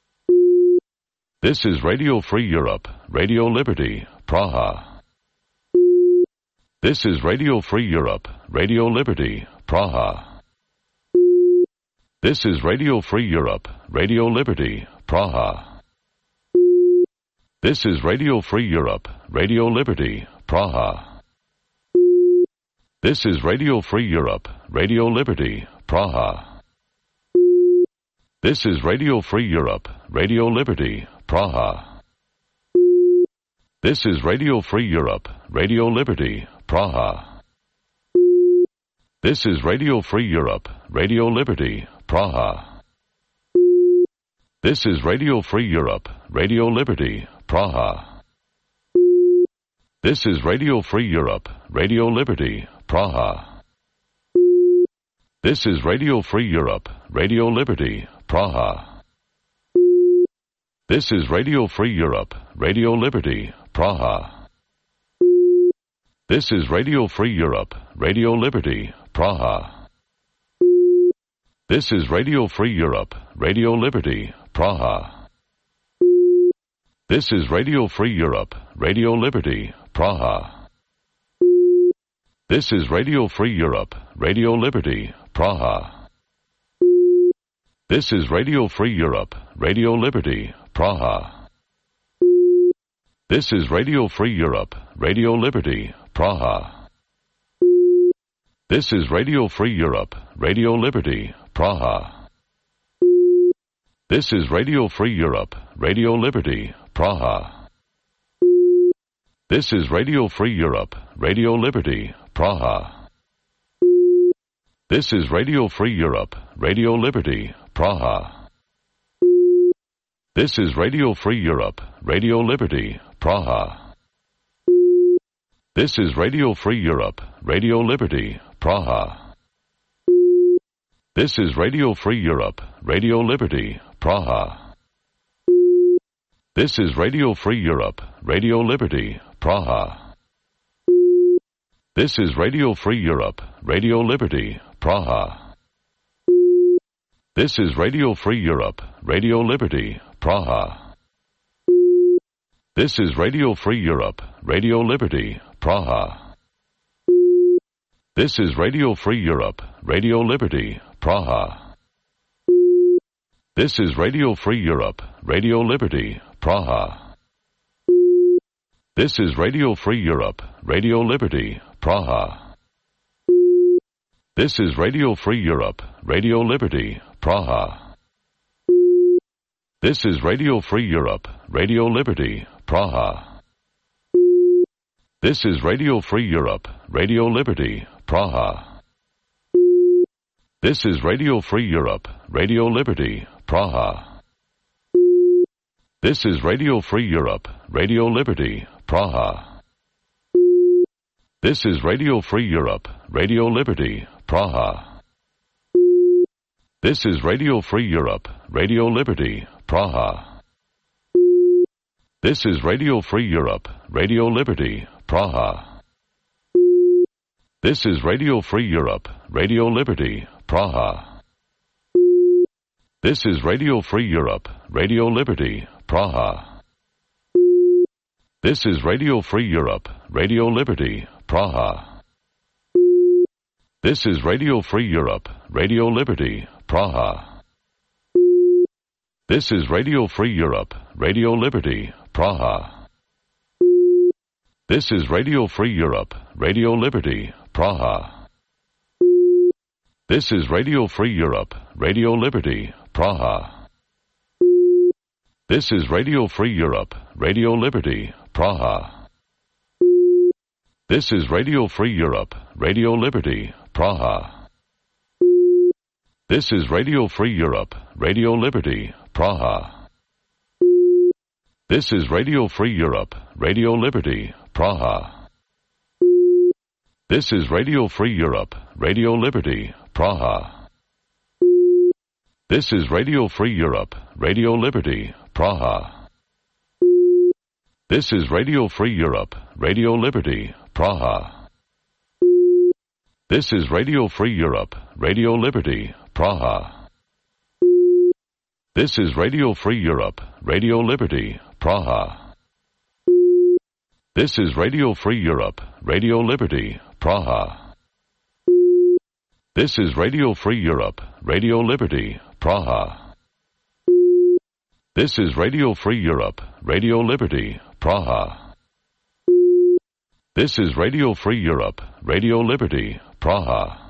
This is Radio Free Europe, Radio Liberty, Praha. This is Radio Free Europe, Radio Liberty, Praha. This is Radio Free Europe, Radio Liberty, Praha. This is Radio Free Europe, Radio Liberty, Praha. This is Radio Free Europe, Radio Liberty, Praha. This is Radio Free Europe, Radio Liberty, Praha. This is Radio Free Europe, Radio Liberty, Praha. This is Radio Free Europe, Radio Liberty, Praha. This is Radio Free Europe, Radio Liberty, Praha. This is Radio Free Europe, Radio Liberty, Praha. This is Radio Free Europe, Radio Liberty, Praha. This is Radio Free Europe, Radio Liberty, Praha. This is Radio Free Europe, Radio Liberty, Praha. This is Radio Free Europe, Radio Liberty, Praha. This is Radio Free Europe, Radio Liberty, Praha. This is Radio Free Europe, Radio Liberty, Praha. This is Radio Free Europe, Radio Liberty, Praha. This is Radio Free Europe, Radio Liberty, Praha. This is Radio Free Europe, Radio Liberty, Praha. This is Radio Free Europe, Radio Liberty, Praha. This is Radio Free Europe, Radio Liberty, Praha. This is Radio Free Europe, Radio Liberty, Praha. This is Radio Free Europe, Radio Liberty, Praha. This is Radio Free Europe, Radio Liberty, Praha. This is Radio Free Europe, Radio Liberty, Praha. This is Radio Free Europe, Radio Liberty, Praha. This is Radio Free Europe, Radio Liberty, Praha. This is Radio Free Europe, Radio Liberty, Praha. This is Radio Free Europe, Radio Liberty, Praha. This is Radio Free Europe, Radio Liberty, Praha. This is Radio Free Europe, Radio Liberty, Praha. This is Radio Free Europe, Radio Liberty, Praha. This is Radio Free Europe, Radio Liberty, Praha. This is Radio Free Europe, Radio Liberty, Praha. This is Radio Free Europe, Radio Liberty, Praha. This is Radio Free Europe, Radio Liberty, Praha. This is Radio Free Europe, Radio Liberty, Praha. This is Radio Free Europe, Radio Liberty, Praha. This is Radio Free Europe, Radio Liberty, Praha. This is Radio Free Europe, Radio Liberty, Praha. This is Radio Free Europe, Radio Liberty, Praha. This is Radio Free Europe, Radio Liberty, Praha. This is Radio Free Europe, Radio Liberty, Praha. This is Radio Free Europe, Radio Liberty, Praha. This is Radio Free Europe, Radio Liberty, Praha. This is Radio Free Europe, Radio Liberty, Praha. This is Radio Free Europe, Radio Liberty, Praha. This is Radio Free Europe, Radio Liberty, Praha. This is Radio Free Europe, Radio Liberty, Praha. This is Radio Free Europe, Radio Liberty, Praha. This is Radio Free Europe, Radio Liberty, Praha. This is Radio Free Europe, Radio Liberty, Praha. This is Radio Free Europe, Radio Liberty, Praha. This is Radio Free Europe, Radio Liberty, Praha. This is Radio Free Europe, Radio Liberty, Praha. This is Radio Free Europe, Radio Liberty, Praha. This is Radio Free Europe, Radio Liberty, Praha. This is Radio Free Europe, Radio Liberty, Praha. This is Radio Free Europe, Radio Liberty, Praha. This is Radio Free Europe, Radio Liberty, Praha.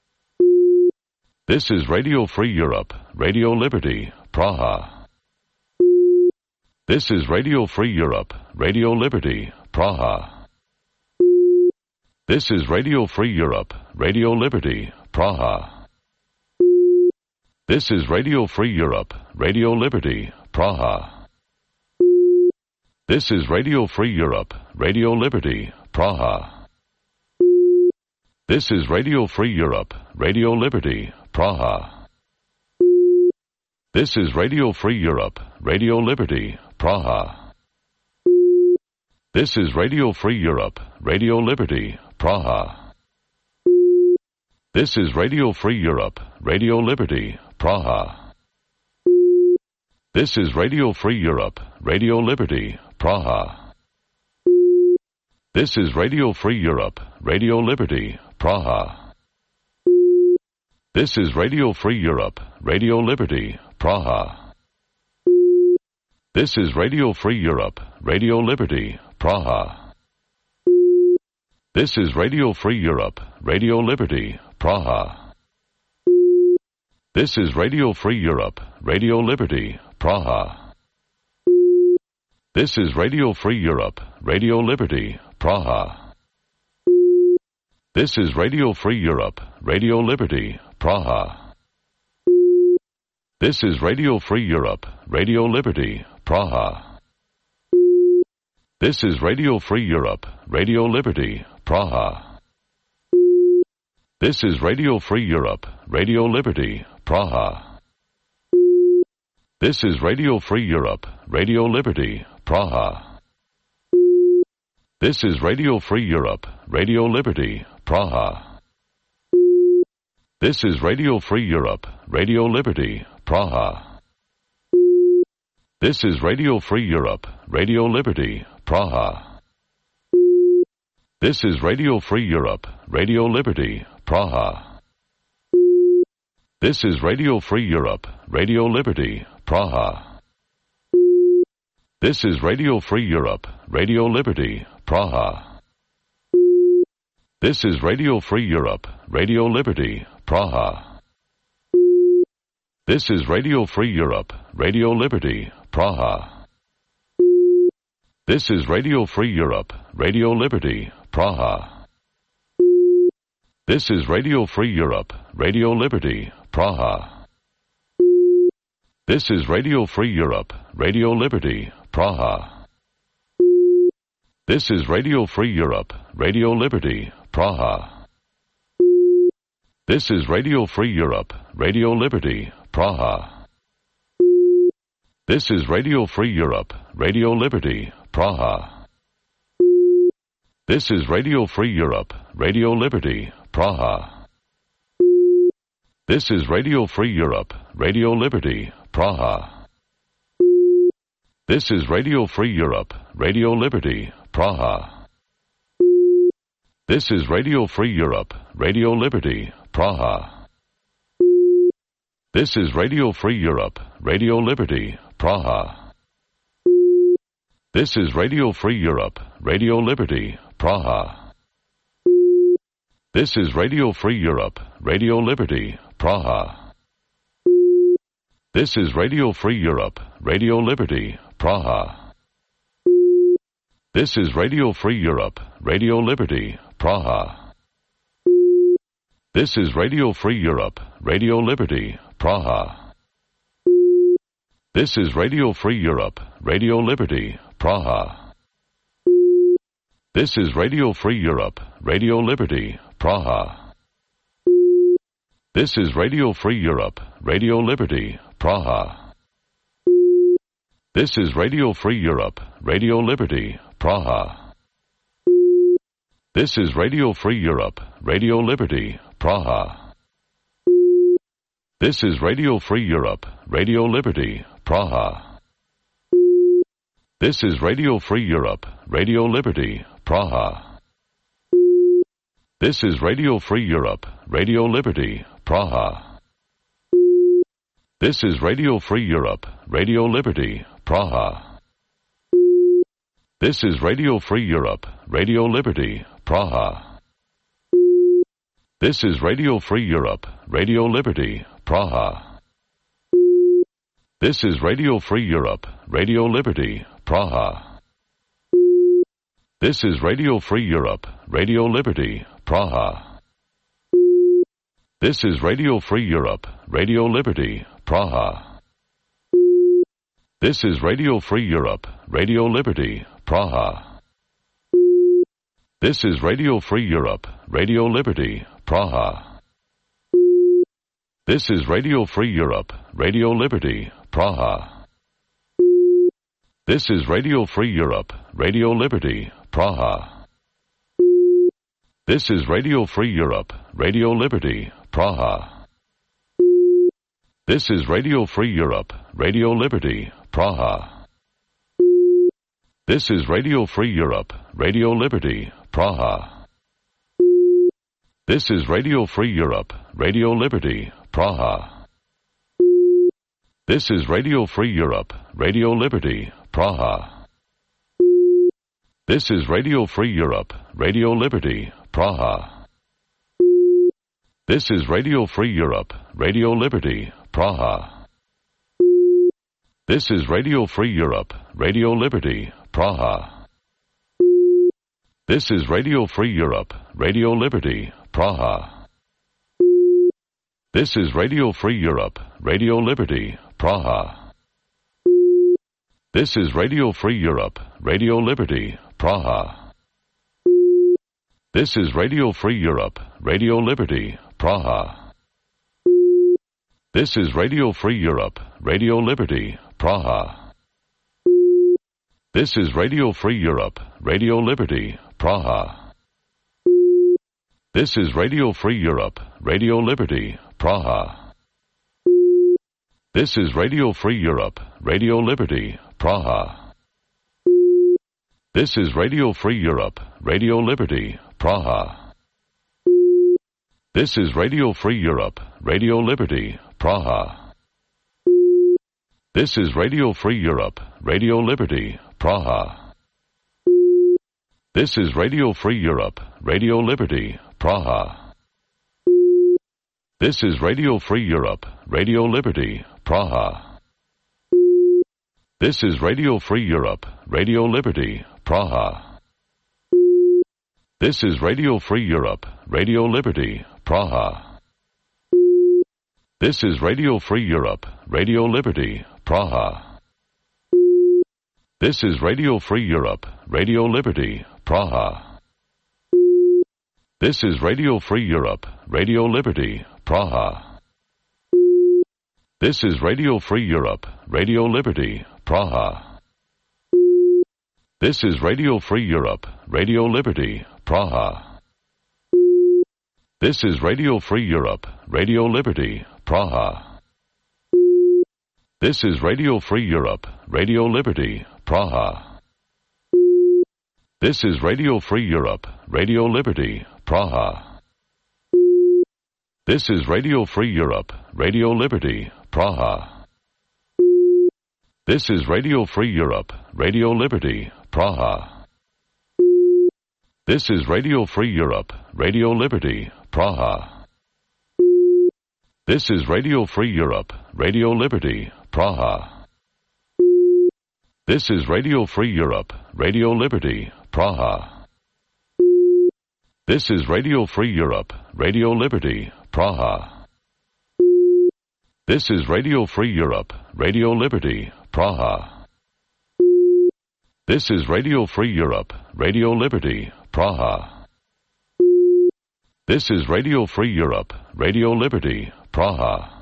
This is Radio Free Europe, Radio Liberty, Praha. This is Radio Free Europe, Radio Liberty, Praha. This is Radio Free Europe, Radio Liberty, Praha. This is Radio Free Europe, Radio Liberty, Praha. This is Radio Free Europe, Radio Liberty, Praha. This is Radio Free Europe, Radio Liberty, Praha. This is Radio Free Europe, Radio Liberty, Praha. This is Radio Free Europe, Radio Liberty, Praha. This is Radio Free Europe, Radio Liberty, Praha. This is Radio Free Europe, Radio Liberty, Praha. This is Radio Free Europe, Radio Liberty, Praha. This is Radio Free Europe, Radio Liberty, Praha. This is Radio Free Europe, Radio Liberty, Praha. This is Radio Free Europe, Radio Liberty, Praha. This is Radio Free Europe, Radio Liberty, Praha. This is Radio Free Europe, Radio Liberty, Praha. This is Radio Free Europe, Radio Liberty, Praha. This is Radio Free Europe, Radio Liberty, Praha. This is Radio Free Europe, Radio Liberty, Praha. This is Radio Free Europe, Radio Liberty, Praha. This is Radio Free Europe, Radio Liberty, Praha. This is Radio Free Europe, Radio Liberty, Praha. This is Radio Free Europe, Radio Liberty, Praha. This is Radio Free Europe, Radio Liberty, Praha. This is Radio Free Europe, Radio Liberty, Praha. This is Radio Free Europe, Radio Liberty, Praha. This is Radio Free Europe, Radio Liberty, Praha. This is Radio Free Europe, Radio Liberty, Praha. This is Radio Free Europe, Radio Liberty, Praha. This is Radio Free Europe, Radio Liberty, Praha. This is Radio Free Europe, Radio Liberty, Praha. This is Radio Free Europe, Radio Liberty, Praha. This is Radio Free Europe, Radio Liberty, Praha. This is Radio Free Europe, Radio Liberty, Praha. This is Radio Free Europe, Radio Liberty, Praha. This is Radio Free Europe, Radio Liberty, Praha. This is Radio Free Europe, Radio Liberty, Praha. This is Radio Free Europe, Radio Liberty, Praha. This is Radio Free Europe, Radio Liberty, Praha. This is Radio Free Europe, Radio Liberty, Praha. This is Radio Free Europe, Radio Liberty, Praha. This is Radio Free Europe, Radio Liberty, Praha. This is Radio Free Europe, Radio Liberty, Praha. This is Radio Free Europe, Radio Liberty, Praha. This is Radio Free Europe, Radio Liberty, Praha. This is Radio Free Europe, Radio Liberty, Praha. This is Radio Free Europe, Radio Liberty, Praha. This is Radio Free Europe, Radio Liberty, Praha. This is Radio Free Europe, Radio Liberty, Praha. This is Radio Free Europe, Radio Liberty, Praha. This is Radio Free Europe, Radio Liberty, Praha. This is Radio Free Europe, Radio Liberty, Praha. This is Radio Free Europe, Radio Liberty, Praha. This is Radio Free Europe, Radio Liberty, Praha. This is Radio Free Europe, Radio Liberty, Praha. This is Radio Free Europe, Radio Liberty, Praha. This is Radio Free Europe, Radio Liberty, Praha. This is Radio Free Europe, Radio Liberty, Praha. This is Radio Free Europe, Radio Liberty, Praha. This is Radio Free Europe, Radio Liberty, Praha. This is Radio Free Europe, Radio Liberty, Praha. This is Radio Free Europe, Radio Liberty, Praha. This is Radio Free Europe, Radio Liberty, Praha. This is Radio Free Europe, Radio Liberty, Praha. This is Radio Free Europe, Radio Liberty, Praha. This is Radio Free Europe, Radio Liberty, Praha. This is Radio Free Europe, Radio Liberty, Praha. This is Radio Free Europe, Radio Liberty, Praha. This is Radio Free Europe, Radio Liberty, Praha. This is Radio Free Europe, Radio Liberty, Praha. This is Radio Free Europe, Radio Liberty, Praha. This is Radio Free Europe, Radio Liberty, Praha. This is Radio Free Europe, Radio Liberty, Praha. This is Radio Free Europe, Radio Liberty, Praha. This is Radio Free Europe, Radio Liberty, Praha. This is Radio Free Europe, Radio Liberty, Praha. This is Radio Free Europe, Radio Liberty, Praha. This is Radio Free Europe, Radio Liberty, Praha. This is Radio Free Europe, Radio Liberty, Praha. This is Radio Free Europe, Radio Liberty, Praha. This is Radio Free Europe, Radio Liberty, Praha. This is Radio Free Europe, Radio Liberty, Praha. This is Radio Free Europe, Radio Liberty, Praha. This is Radio Free Europe, Radio Liberty, Praha. This is Radio Free Europe, Radio Liberty, Praha. This is Radio Free Europe, Radio Liberty, Praha. This is Radio Free Europe, Radio Liberty, Praha. This is Radio Free Europe, Radio Liberty, Praha. This is Radio Free Europe, Radio Liberty, Praha. This is Radio Free Europe, Radio Liberty, Praha. This is Radio Free Europe, Radio Liberty, Praha. This is Radio Free Europe, Radio Liberty, Praha. This is Radio Free Europe, Radio Liberty, Praha. This is Radio Free Europe, Radio Liberty, Praha. This is Radio Free Europe, Radio Liberty, Praha. This is Radio Free Europe, Radio Liberty, Praha. This is Radio Free Europe, Radio Liberty, Praha. This is Radio Free Europe, Radio Liberty, Praha. This is Radio Free Europe, Radio Liberty, Praha. This is Radio Free Europe, Radio Liberty, Praha. This is Radio Free Europe, Radio Liberty, Praha. This is Radio Free Europe, Radio Liberty, Praha. This is Radio Free Europe, Radio Liberty, Praha.